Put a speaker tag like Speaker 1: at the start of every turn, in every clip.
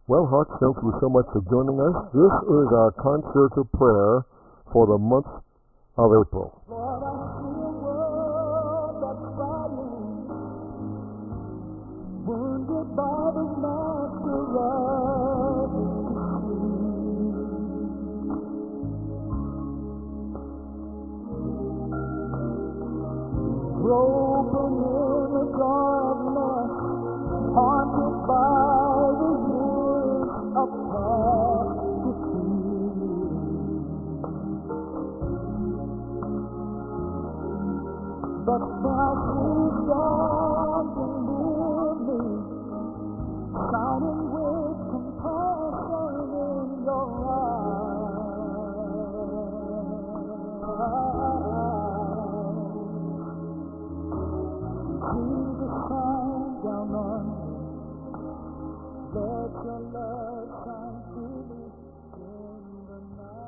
Speaker 1: Well, Hearts, thank you so much for joining us. This is our concert of prayer for the month of April.
Speaker 2: Lord, I see a world that's crying, wounded by the master of the broken in the darkness, haunted by the years of past defeat. But Christ is standing near me, shining with compassion in your eyes. Jesus, shine down on me. Let your love shine through me in the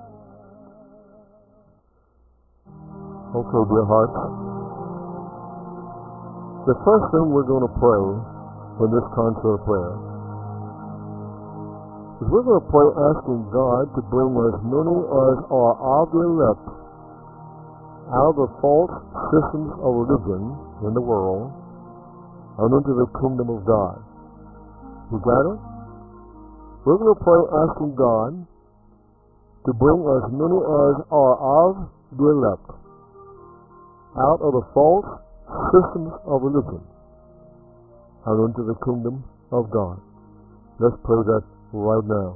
Speaker 2: night.
Speaker 1: Okay, dear Hearts. The first thing we're going to pray in this concert of prayer is we're going to pray asking God to bring as many as are of the elect out of the false systems of religion in the world and into the kingdom of God. You got it? We're going to pray asking God to bring as many as are of the elect out of the false systems of religion and into the kingdom of God. Let's pray that right now.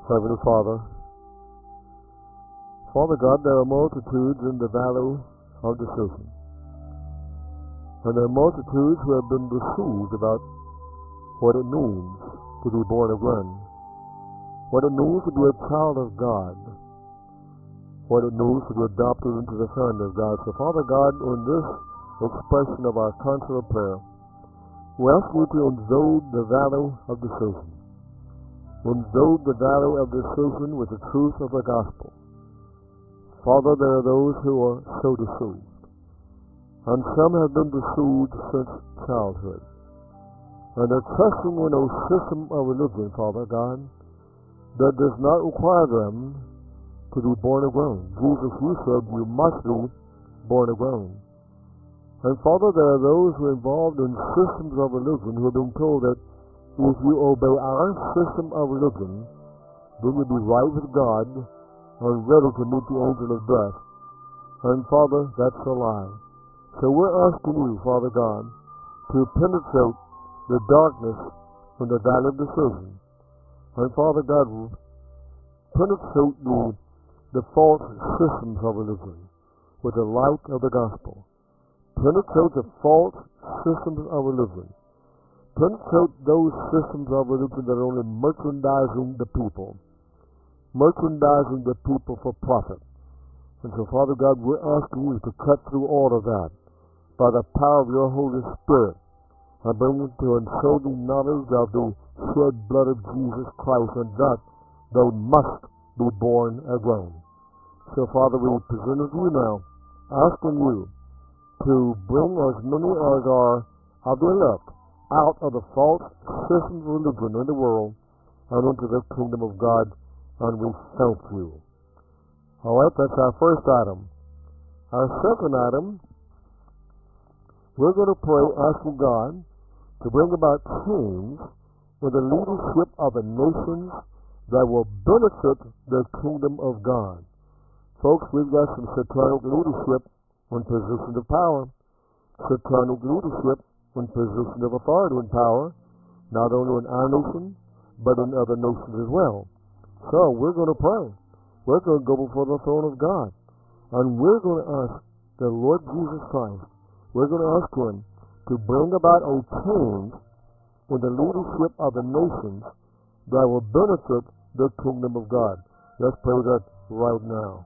Speaker 1: Heavenly Father, Father God, there are multitudes in the valley of decision. And there are multitudes who have been deceived about what it means to be born again, what it means to be a child of God, what it means to be adopted into the family of God. So, Father God, in this expression of our counsel of prayer, we ask you to envelop the valley of decision. Envelop the valley of decision with the truth of the gospel. Father, there are those who are so deceived. And some have been deceived since childhood. And they're trusting in a system of religion, Father God, that does not require them to be born again. Jesus, you said you must be born again. And Father, there are those who are involved in systems of religion who have been told that if you obey our system of religion, then you'll be right with God and ready to meet the angel of death. And Father, that's a lie. So we're asking you, Father God, to penetrate the darkness in the valley of decision. And Father God, penetrate the false systems of religion with the light of the gospel. Penetrate the false systems of religion. Penetrate those systems of religion that are only merchandising the people. Merchandising the people for profit. And so, Father God, we're asking you to cut through all of that by the power of your Holy Spirit and bring them to unfolding knowledge of the shed blood of Jesus Christ, and that they must be born again. So, Father, we present it to you now, asking you to bring as many as are of the elect out of the false systems of religion in the world and into the kingdom of God, and we thank you. All right, that's our first item. Our second item, we're going to pray asking God to bring about change in the leadership of the nations that will benefit the kingdom of God. Folks, we've got some satanic leadership in position of power, satanic leadership in position of authority and power, not only in our nation, but in other nations as well. So we're going to pray. We're going to go before the throne of God, and we're going to ask the Lord Jesus Christ, we're going to ask him to bring about a change in the leadership of the nations that will benefit the kingdom of God. Let's pray that right now.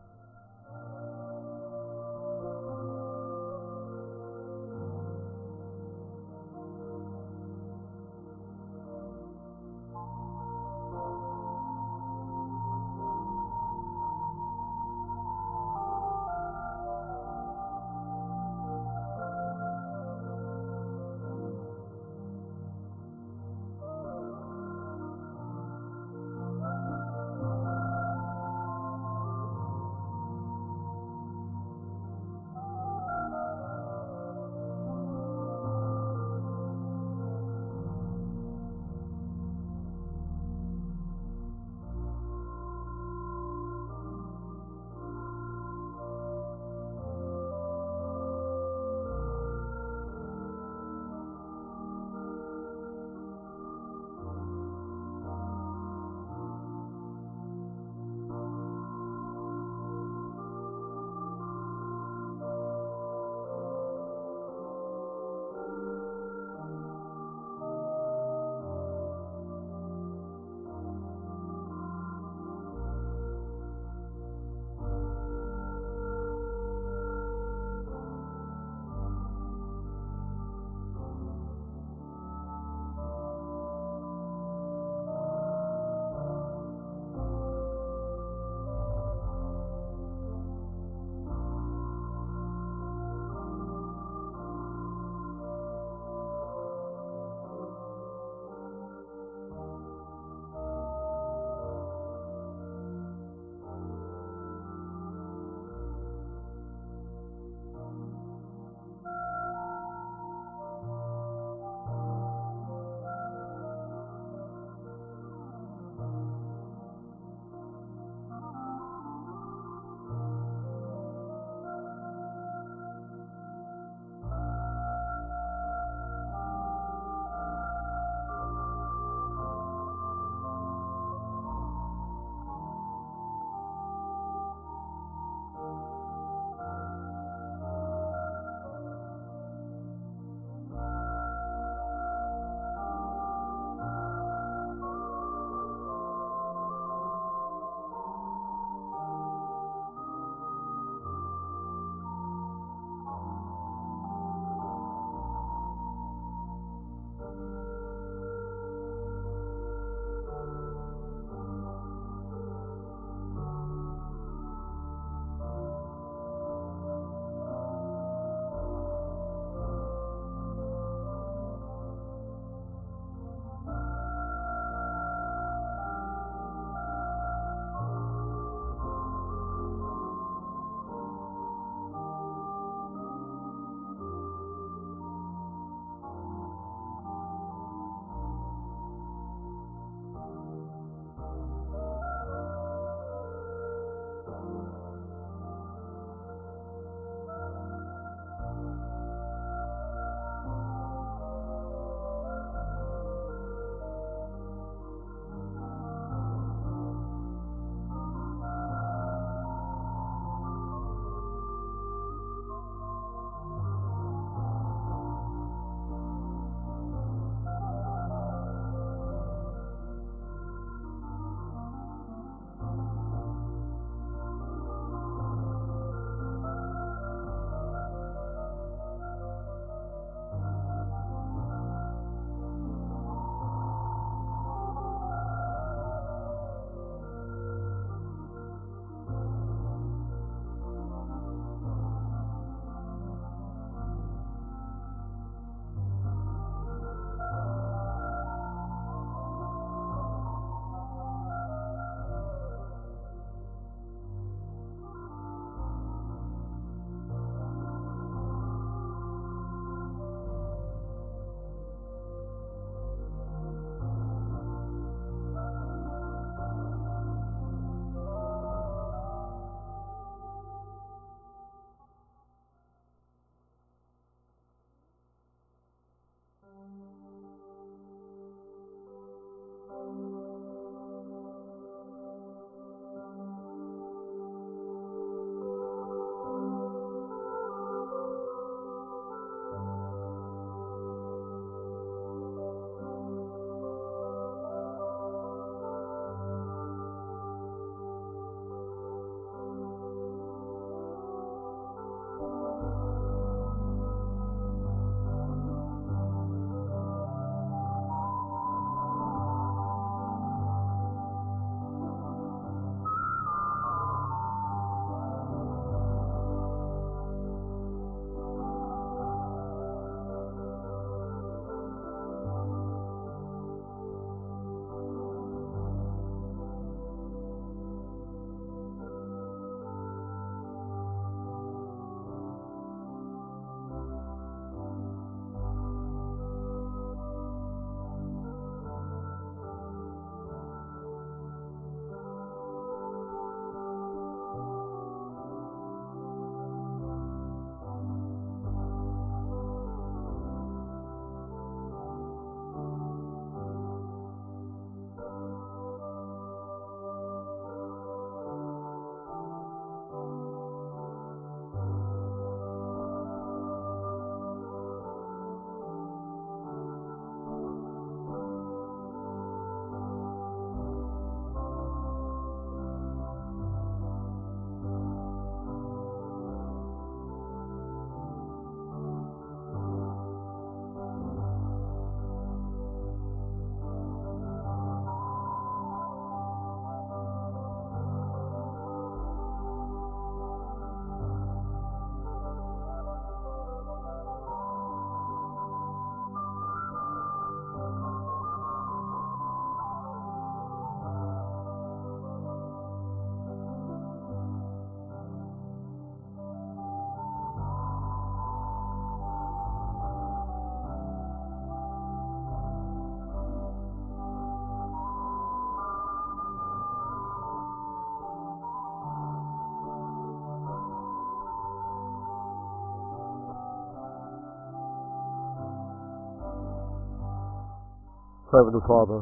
Speaker 1: Heavenly Father,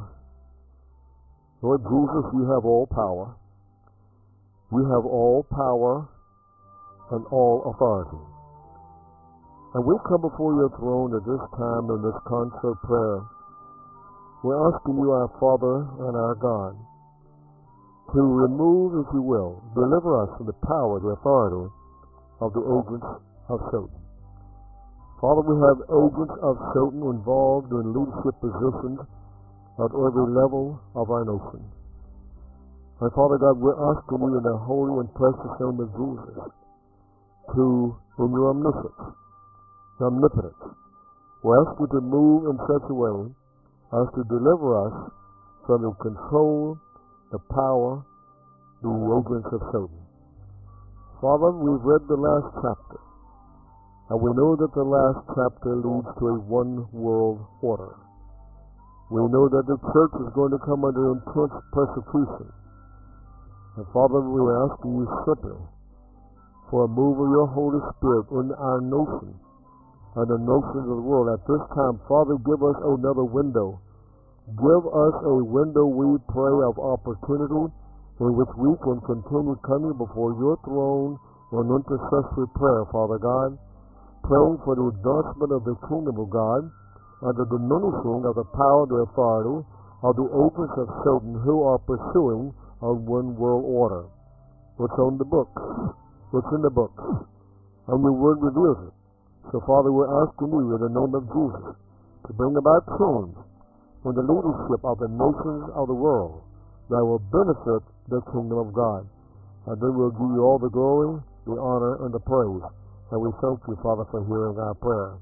Speaker 1: Lord Jesus, you have all power. We have all power and all authority. And we come before your throne at this time in this concert prayer. We're asking you, our Father and our God, to remove, if you will, deliver us from the power, the authority of the agents of Satan. Father, we have agents of Satan involved in leadership positions at every level of our nation. And Father God, we're asking you in the holy and precious name of Jesus to, in your omniscience, omnipotence, we ask you to move in such a way as to deliver us from the control, the power, the agents of Satan. Father, we've read the last chapter, and we know that the last chapter leads to a one world order. We know that the church is going to come under intense persecution. And Father, we are asking you simply for a move of your Holy Spirit in our nation and the nations of the world. At this time, Father, give us another window. Give us a window, we pray, of opportunity in which we can continue coming before your throne in intercessory prayer, Father God, praying for the advancement of the kingdom of God and the diminishing of the power, the authority of the agents of Satan who are pursuing a one world order. What's on the book? What's in the book? And your word reveals it. So, Father, we're asking you in the name of Jesus to bring about change in the leadership of the nations of the world that will benefit the kingdom of God. And then we'll give you all the glory, the honor, and the praise. And we thank you, Father, for hearing our prayer.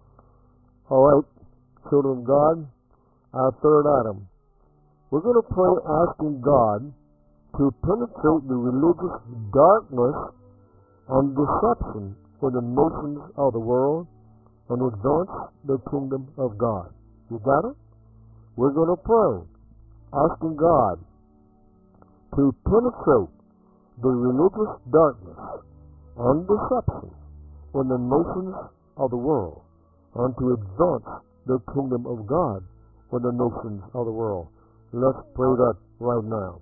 Speaker 1: All right, children of God, our third item. We're going to pray asking God to penetrate the religious darkness and deception for the nations of the world and advance the kingdom of God. You got it? We're going to pray asking God to penetrate the religious darkness and deception in the nations of the world and to advance the kingdom of God in the nations of the world. Let's pray that right now.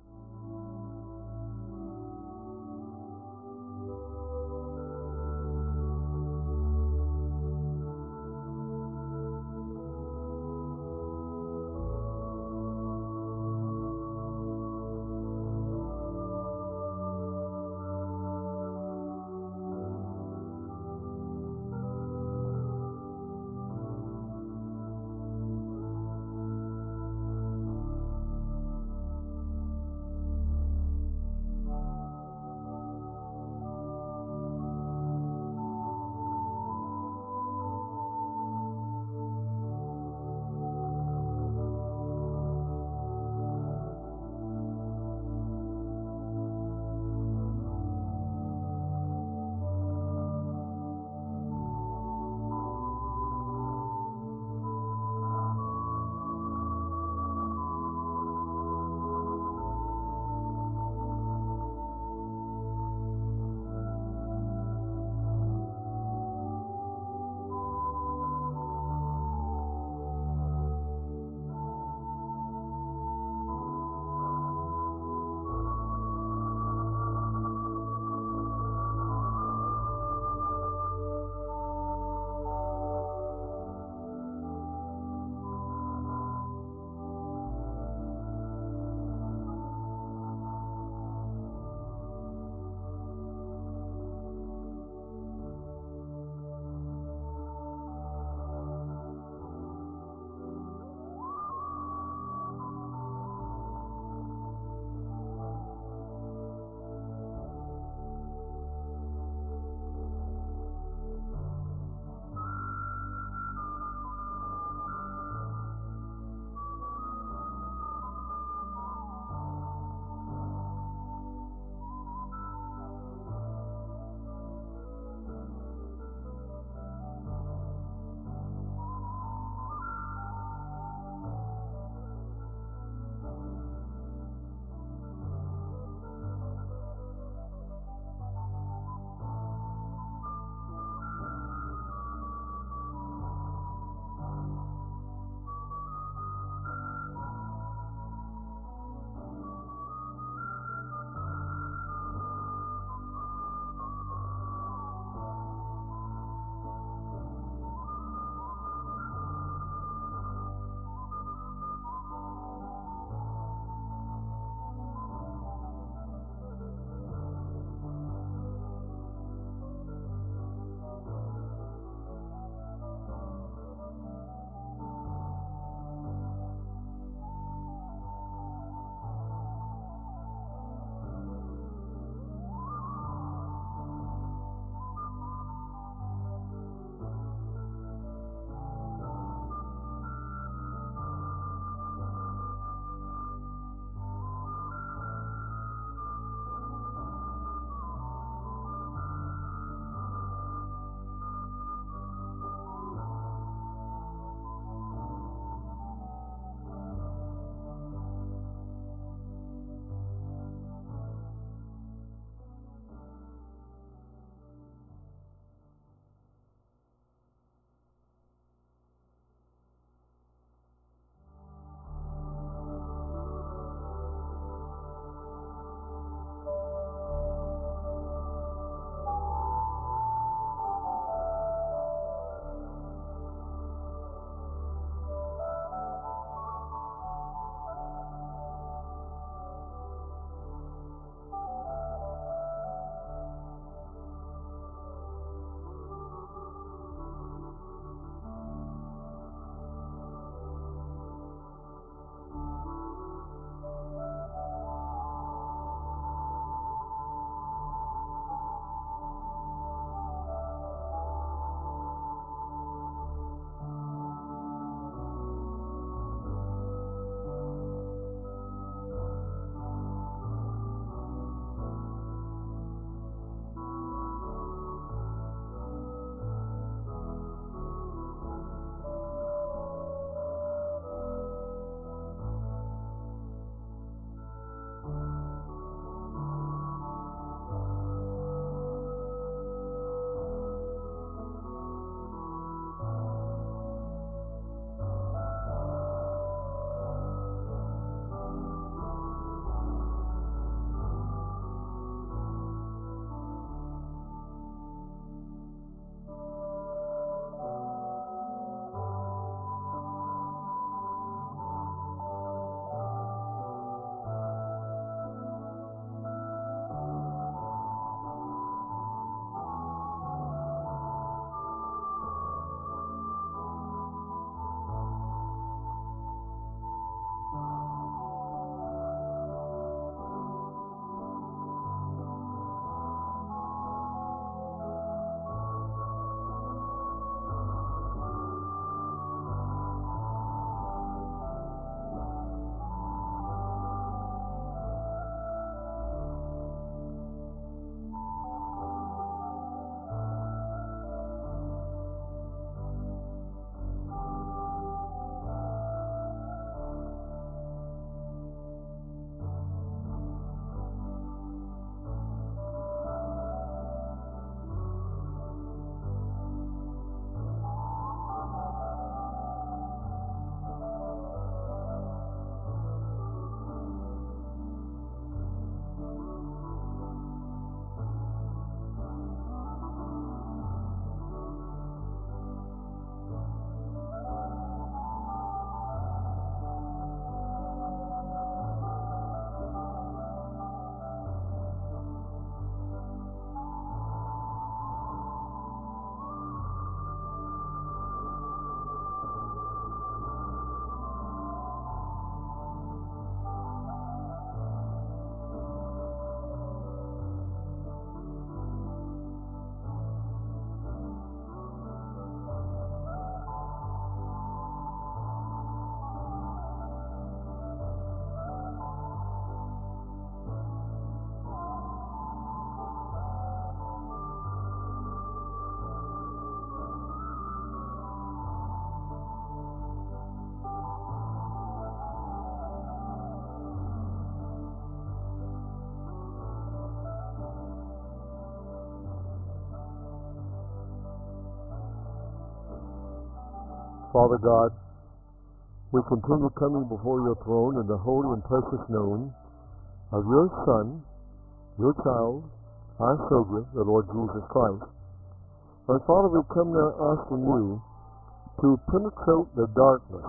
Speaker 1: Father God, we continue coming before your throne in the holy and precious name of your Son, your child, our Savior, the Lord Jesus Christ. And Father, we come now asking you to penetrate the darkness,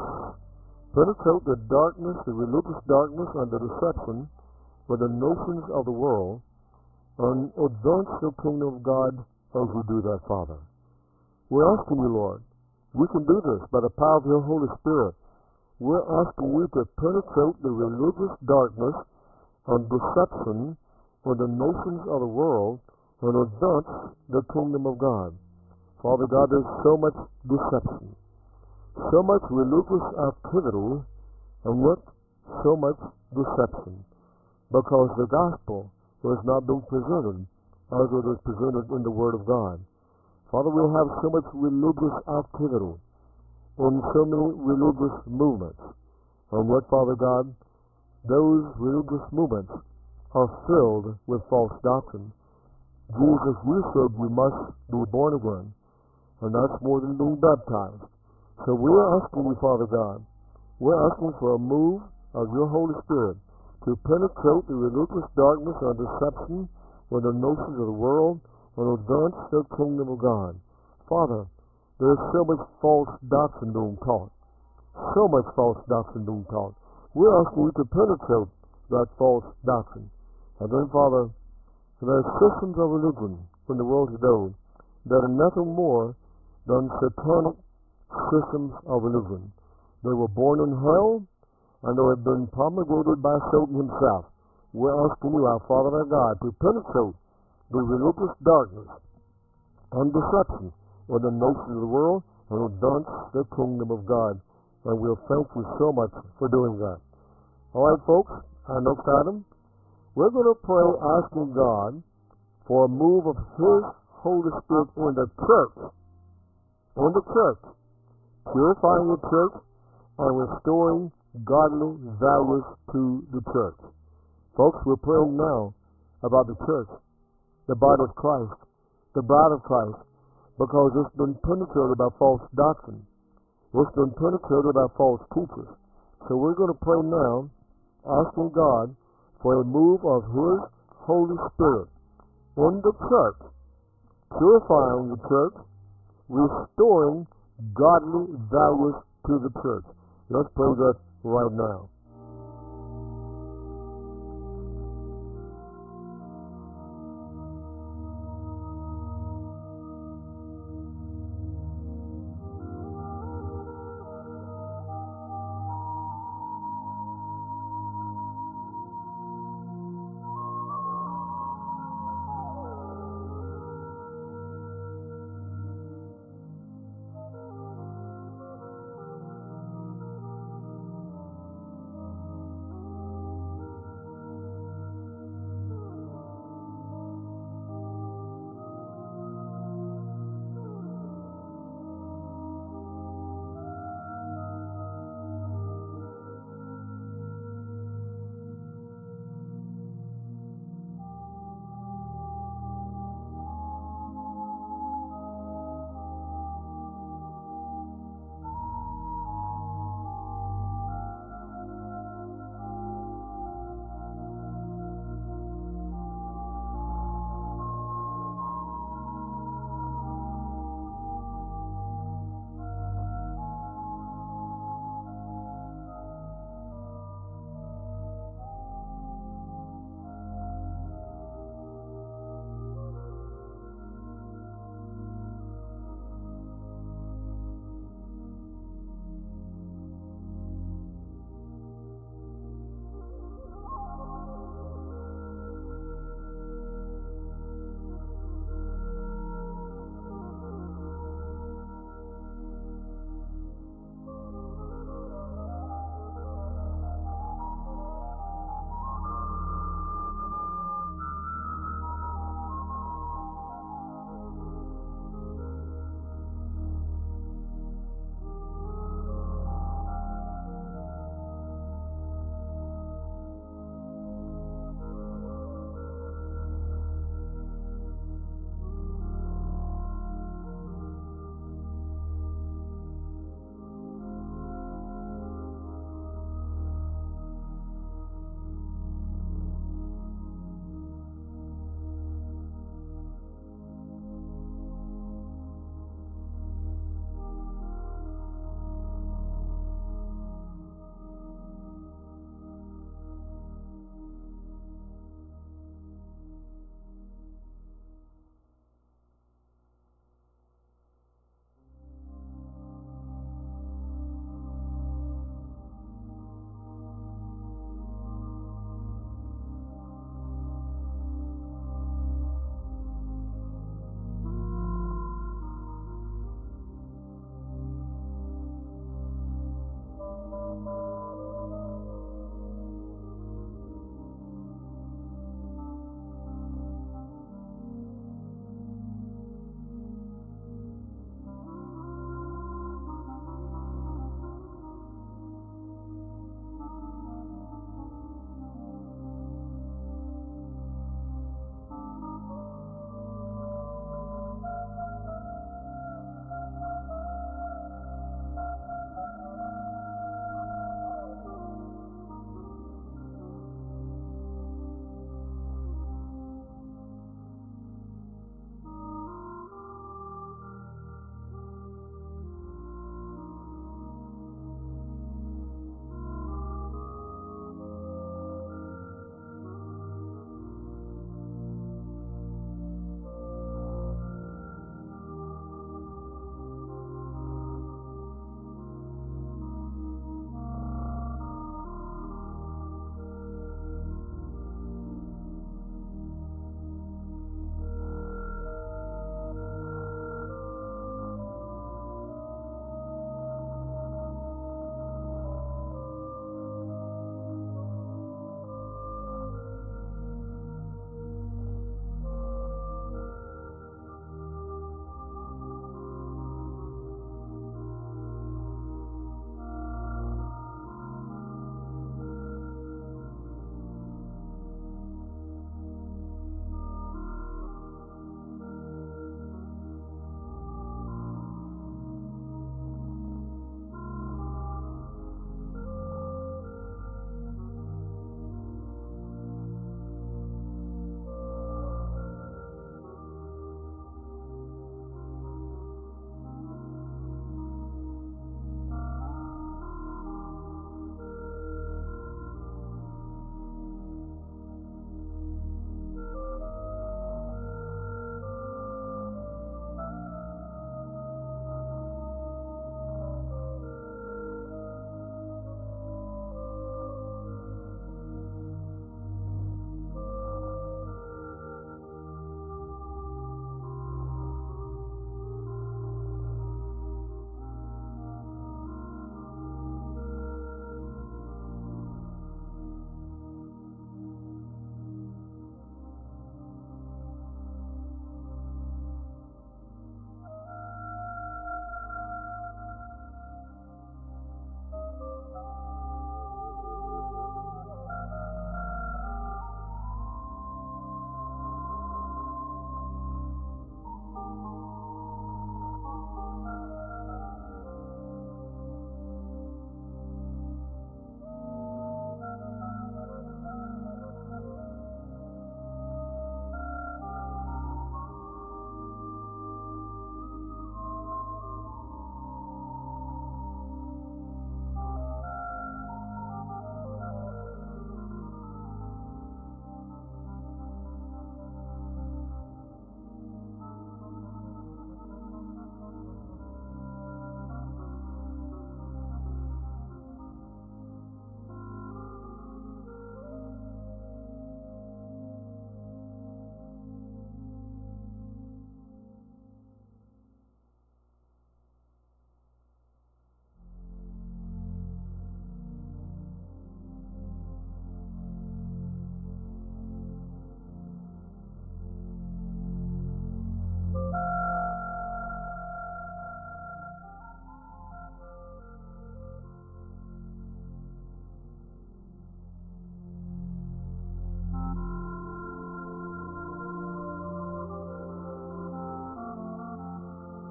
Speaker 1: the religious darkness and the deception with the notions of the world, and advance the kingdom of God as we do that, Father. We're asking you, Lord, we can do this by the power of your Holy Spirit. We're asking you to penetrate the religious darkness and deception with the notions of the world and advance the kingdom of God. Father God, there's so much deception, so much religious activity, and yet so much deception, because the gospel has not been presented as it is presented in the Word of God. Father, we'll have so much religious activity in so many religious movements, and yet, Father God, those religious movements are filled with false doctrine. Jesus, you said you must be born again, and that's more than being baptized. So we're asking you, Father God, we're asking for a move of your Holy Spirit to penetrate the religious darkness and deception with the notions of the world and advance the kingdom of God. Father, there's so much false doctrine being taught. So much false doctrine being taught. We're asking you to penetrate that false doctrine. And then, Father, there are systems of religion in the world today that are nothing more than satanic systems of religion. They were born in hell, and they have been promulgated by Satan himself. We're asking you, our Father, our God, to penetrate the religious darkness and deception with the notions of the world and advance the kingdom of God. And we'll thank you so much for doing that. All right, folks, our next item, we're going to pray asking God for a move of His Holy Spirit in the church, purifying the church and restoring godly values to the church. Folks, we're praying now about the church, the body of Christ, the bride of Christ, because it's been penetrated by false doctrine. It's been penetrated by false teachers. So we're going to pray now, asking God for a move of His Holy Spirit in the church, purifying the church, restoring godly values to the church. Let's pray that right now.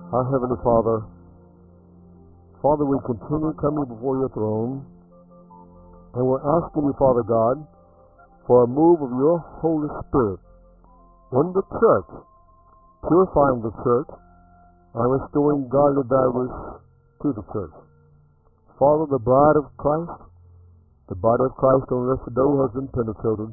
Speaker 1: Our Heavenly Father, Father, we continue coming before your throne, and we're asking you, Father God, for a move of your Holy Spirit in the church, purifying the church, and restoring godly values to the church. Father, the bride of Christ, the body of Christ on this day has been penetrated.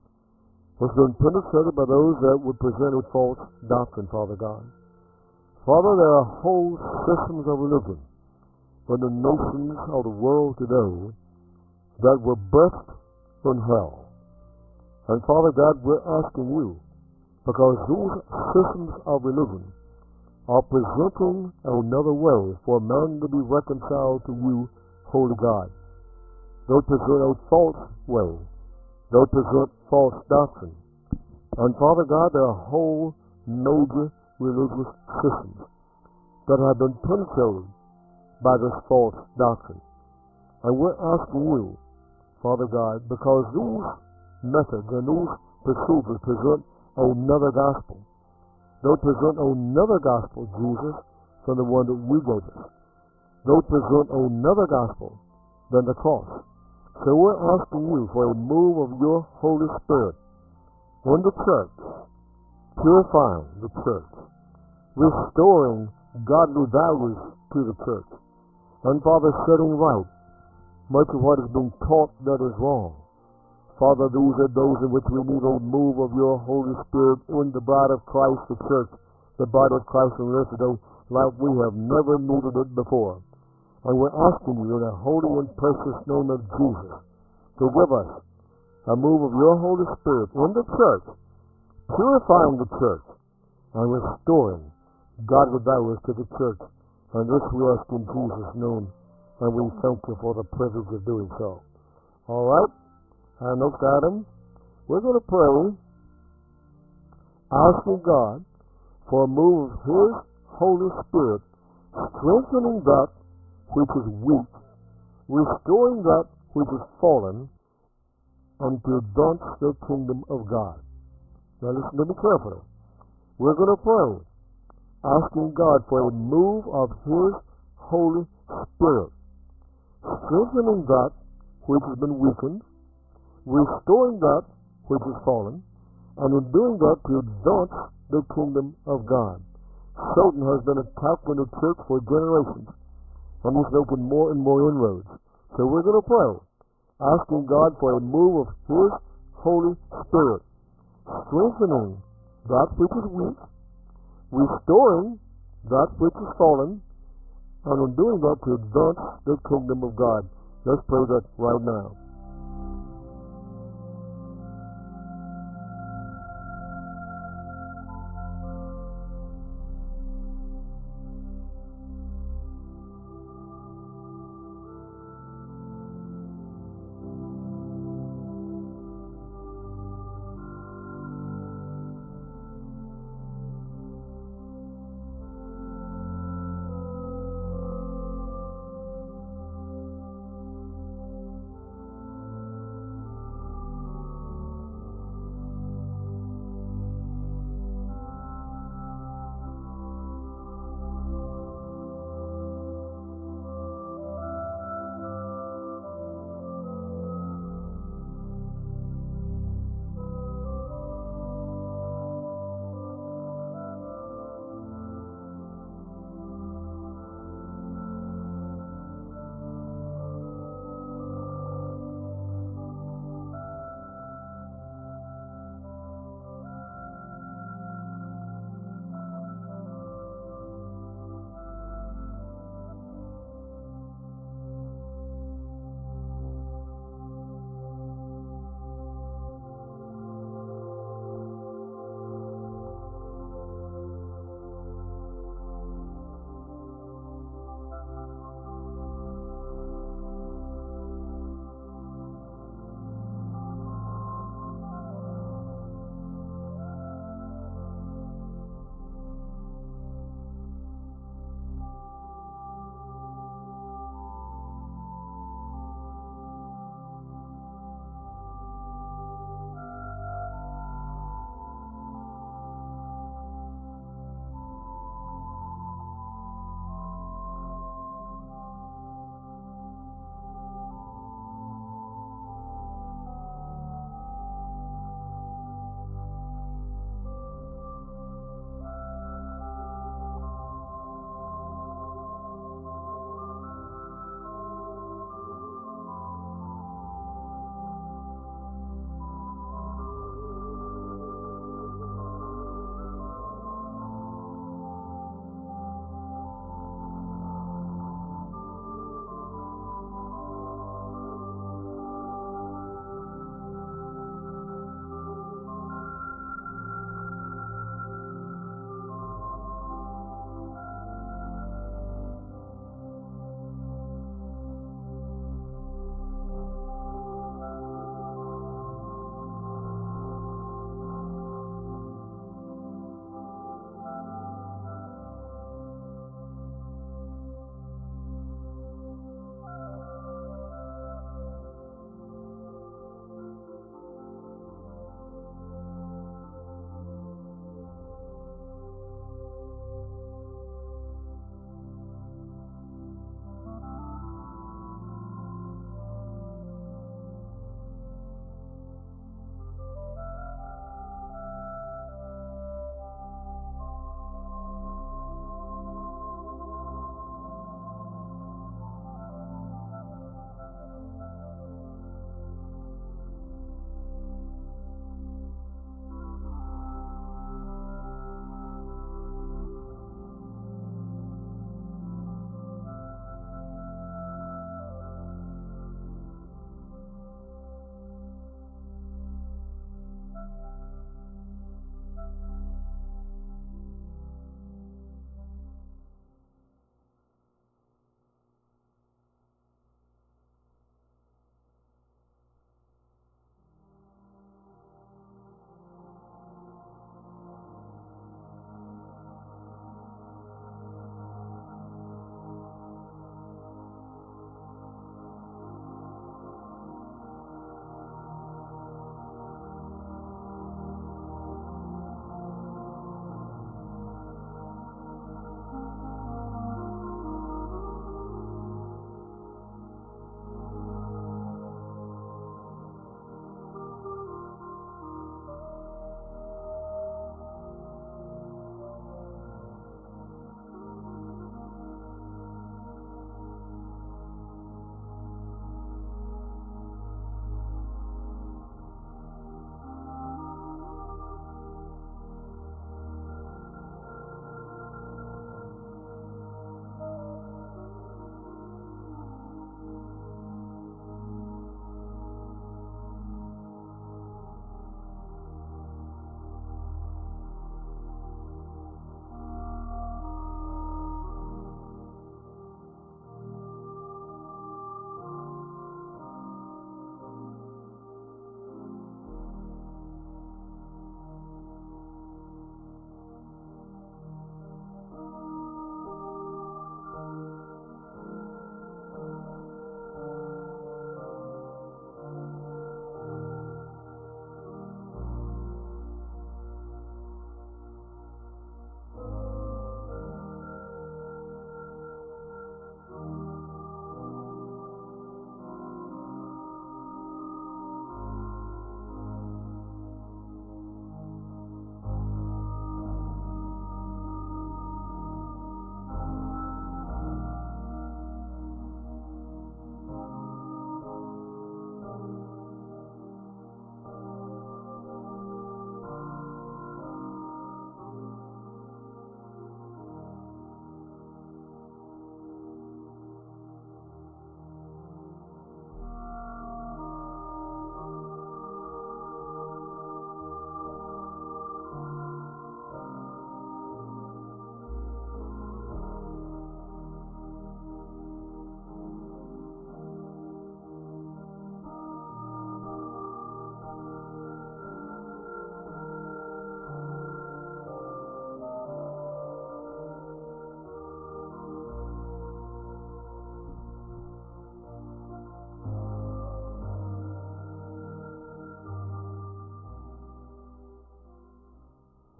Speaker 1: Was been penetrated by those that would present with false doctrine, Father God. Father, there are whole systems of religion in the nations of the world today that were birthed in hell. And Father God, we're asking you, because these systems of religion are presenting another way for man to be reconciled to you, Holy God. They present a false way. They present false doctrine. And Father God, there are whole major religious systems that have been penetrated by this false doctrine. And we're asking you, Father God, because these methods and these procedures present another gospel. They present another gospel, Jesus, than the one that you gave us. They present another gospel than the cross. So we're asking you for a move of your Holy Spirit in the church, purifying the church, restoring godly values to the church, and Father, setting right much of what is being taught that is wrong. Father, these are those in which we need a move of your Holy Spirit in the bride of Christ, the church, the body of Christ on earth today, like we have never needed it before. And we're asking you in the holy and precious name of Jesus to give us a move of your Holy Spirit in the church, purifying the church, and restoring godly values to the church. And this we ask in Jesus' name, and we thank you for the privilege of doing so. All right? And next item, we're going to pray, asking God for a move of his Holy Spirit, strengthening that which is weak, restoring that which is fallen, and to advance the kingdom of God. Now listen to me carefully. We're going to pray, asking God for a move of his Holy Spirit, strengthening that which has been weakened, restoring that which is fallen, and in doing that to advance the kingdom of God. Satan has been attacking the church for generations, and he's opened more and more inroads. So we're going to pray, asking God for a move of his Holy Spirit, strengthening that which is weak, restoring that which is fallen, and in doing that to advance the kingdom of God. Let's pray that right now.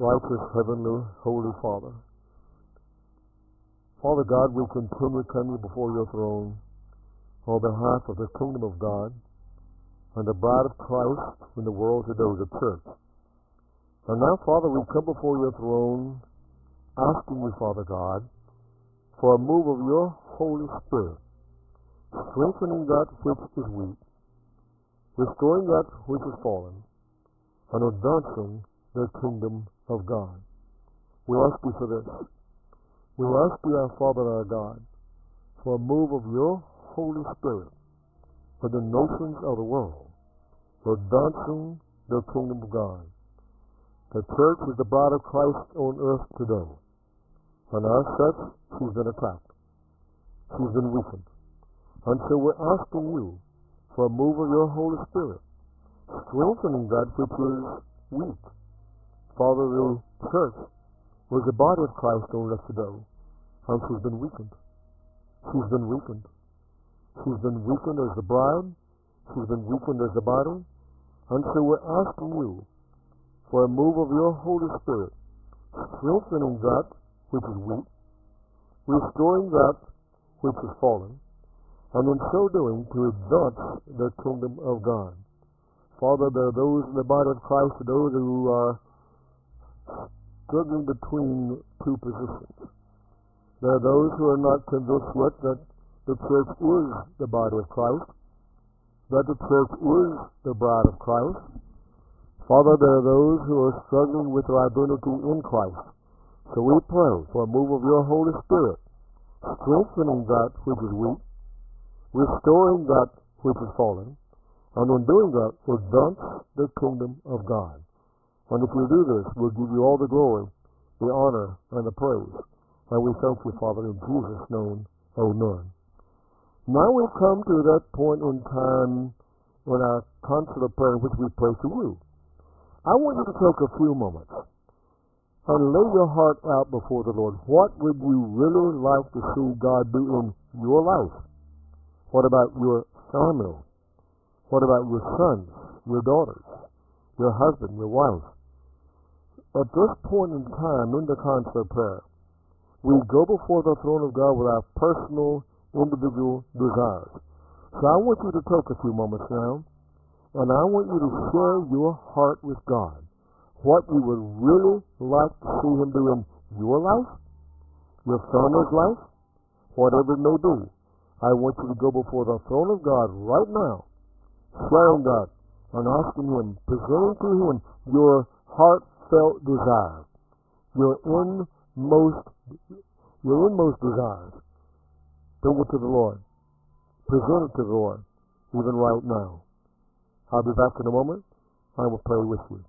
Speaker 1: righteous, heavenly, holy Father. Father God, we continue coming before your throne on behalf of the kingdom of God and the bride of Christ in the world today, the church. And now, Father, we come before your throne asking you, Father God, for a move of your Holy Spirit, strengthening that which is weak, restoring that which is fallen, and advancing the kingdom of God. We ask you for this. We ask you, our Father and our God, for a move of your Holy Spirit for the nations of the world, advancing the kingdom of God. The church is the bride of Christ on earth today, and as such, she's been attacked. She's been weakened. And so we're asking you for a move of your Holy Spirit, strengthening that which is weak. Father, the church was the body of Christ on earth today, and she's been weakened. She's been weakened. She's been weakened as the bride. She's been weakened as the body. And so we're asking you for a move of your Holy Spirit, strengthening that which is weak, restoring that which is fallen, and in so doing to advance the kingdom of God. Father, there are those in the body of Christ, those who are struggling between two positions. There are those who are not convinced yet that the church is the body of Christ, that the church is the bride of Christ. Father, there are those who are struggling with their identity in Christ. So we pray for a move of your Holy Spirit, strengthening that which is weak, restoring that which is fallen, and in doing that, advance the kingdom of God. And if you do this, we'll give you all the glory, the honor, and the praise. And we thank you, Father, in Jesus' name, amen. Now we come to that point in time when our concert of prayer in which we pray to you. I want you to take a few moments and lay your heart out before the Lord. What would you really like to see God do in your life? What about your family? What about your sons, your daughters, your husband, your wife? At this point in time in the concert of prayer, we go before the throne of God with our personal, individual desires. So I want you to take a few moments now, and I want you to share your heart with God. What you would really like to see him do in your life, your family's life, whatever it may be. I want you to go before the throne of God right now, swearing God and asking him, presenting to him your heartfelt desire, your inmost desires. Bring it to the Lord. Present it to the Lord, even right now. I'll be back in a moment. I will pray with you.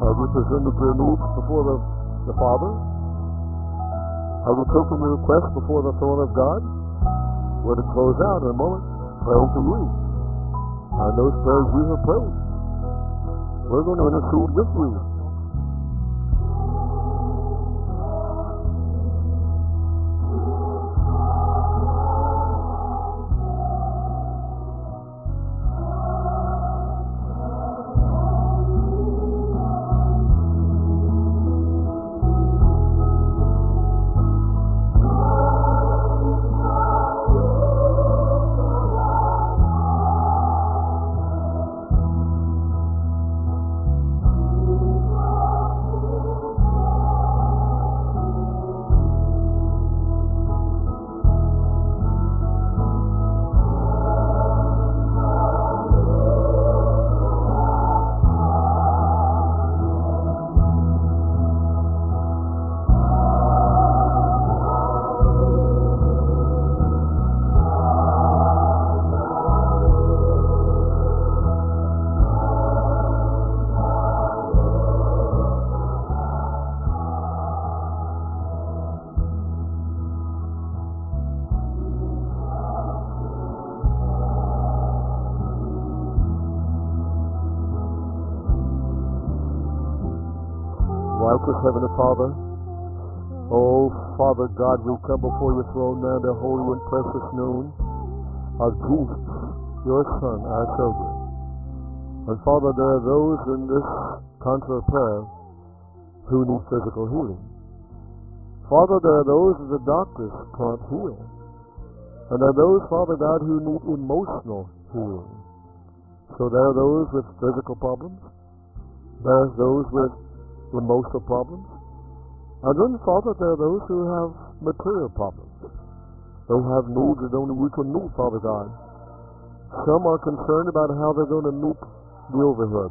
Speaker 1: Have we presented their needs before the Father? Have we taken the request before the throne of God? We're to close out in a moment, praying for you. And those prayers we have prayed, we're going to intercede with you. Righteous Heavenly Father, oh Father God, we come before your throne now, the holy and precious name of Jesus, your Son, our Savior. And Father, there are those in this concert of prayer who need physical healing. Father, there are those that the doctors can't heal. And there are those, Father God, who need emotional healing. So there are those with physical problems. There are those with emotional problems. And then, Father, there are those who have material problems. They have needs that only we can meet, Father God. Some are concerned about how they're going to meet the overhead,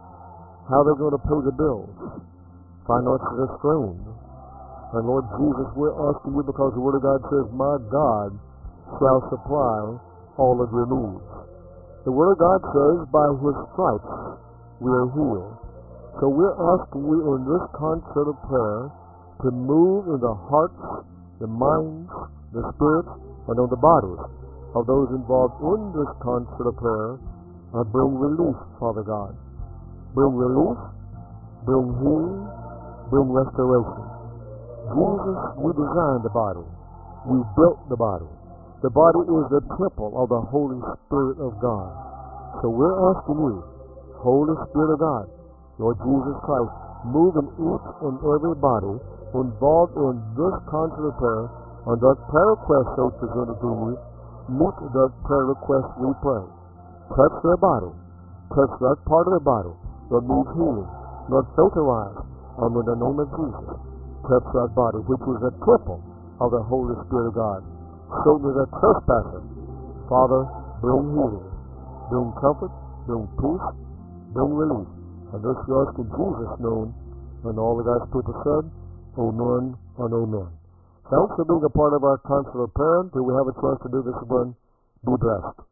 Speaker 1: how they're going to pay the bills. Finances are strained. And Lord Jesus, we're asking you because the Word of God says, my God shall supply all of your needs. The Word of God says, by his stripes we are healed. So we're asking you in this concert of prayer to move in the hearts, the minds, the spirits, and on the bodies of those involved in this concert of prayer and bring relief, Father God. Bring relief, bring healing, bring restoration. Jesus, you designed the body. You built the body. The body is the temple of the Holy Spirit of God. So we're asking you, Holy Spirit of God, Lord Jesus Christ, move in each and every body involved in this concert of prayer, and that prayer request so presented to you, meet that prayer request we pray. Touch their body. Touch that part of their body that needs healing, not filterized, and in the name of Jesus, touch that body, which is a temple of the Holy Spirit of God. So that the trespasser, Father, bring healing, bring comfort, bring peace, bring relief. And this we ask in Jesus' name, and all the God's people said, amen and amen. Thanks for being a part of our concert of prayer. Till we have a chance to do this again, be blessed.